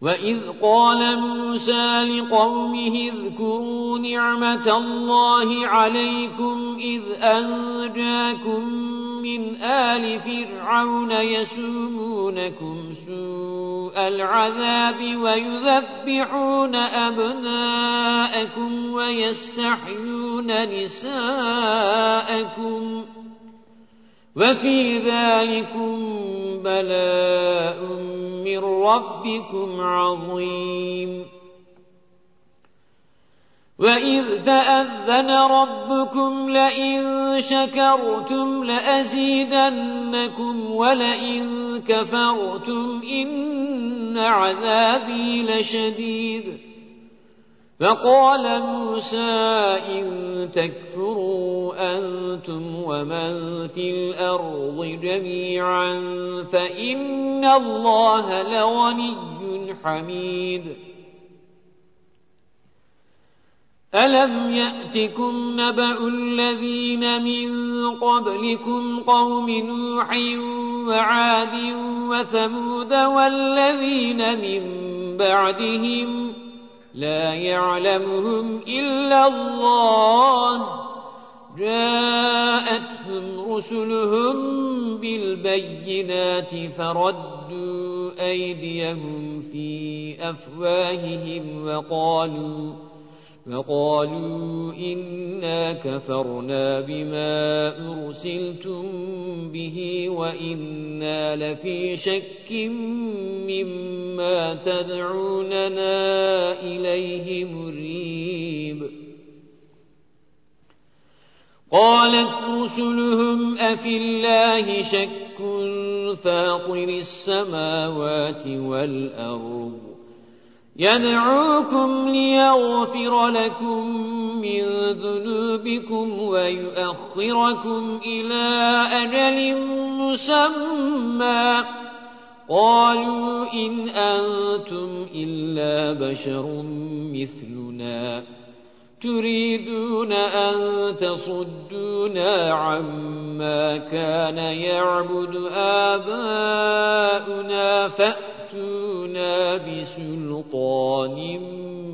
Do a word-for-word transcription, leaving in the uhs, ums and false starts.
وَإِذْ قَالَ مُوسَى لِقَوْمِهِ اذْكُرُوا نِعْمَةَ اللَّهِ عَلَيْكُمْ إِذْ أَنْجَاكُمْ مِنْ آلِ فِرْعَوْنَ يَسُومُونَكُمْ سُوءَ الْعَذَابِ وَيُذَبِّحُونَ أَبْنَاءَكُمْ وَيَسْتَحْيُونَ نِسَاءَكُمْ وَفِي ذَلِكُمْ بَلَاءٌ مِّن رَّبِّكُمْ عَظِيمٌ وَإِذْ تَأَذَّنَ رَبُّكُمْ لَئِن شَكَرْتُمْ لَأَزِيدَنَّكُمْ وَلَئِن كَفَرْتُمْ إِنَّ عَذَابِي لَشَدِيدٌ فَقَالَ مُوسَى إِن تَكْفُرُوا أَنْتُمْ وَمَنْ فِي الْأَرْضِ جَمِيعًا فَإِنَّ اللَّهَ لَغَنِيٌّ حَمِيدٌ أَلَمْ يَأْتِكُمْ نَبَأُ الَّذِينَ مِنْ قَبْلِكُمْ قَوْمِ نُوحٍ وَعَادٍ وَثَمُودَ وَالَّذِينَ مِنْ بَعْدِهِمْ لَا يَعْلَمُهُمْ إِلَّا اللَّهُ جَاءَتْهُمْ رُسُلُهُم بِالْبَيِّنَاتِ فَرَدُّوا أَيْدِيَهُمْ فِي أَفْوَاهِهِمْ وَقَالُوا وَقَالُوا إِنَّا كَفَرْنَا بِمَا أُرْسِلْتُمْ بِهِ وَإِنَّا لَفِي شَكٍّ مِّمَّا تَدْعُونَنَا إِلَيْهِ مُرِيبٍ قَالَتْ رُسُلُهُمْ أَفِي اللَّهِ شَكٌّ فَاطِرِ السَّمَاوَاتِ وَالْأَرْضِ يَدْعُوكُمْ لِيَغْفِرَ لَكُمْ مِنْ ذُنُوبِكُمْ وَيُؤَخِّرَكُمْ إِلَى أَجَلٍ مُّسَمًّى قَالُوا إِنْ أَنْتُمْ إِلَّا بَشَرٌ مِثْلُنَا تُرِيدُونَ أَن تَصُدُّونَا عَمَّا كَانَ يَعْبُدُ آبَاؤُنَا فَأْتُونَا بِسُلْطَانٍ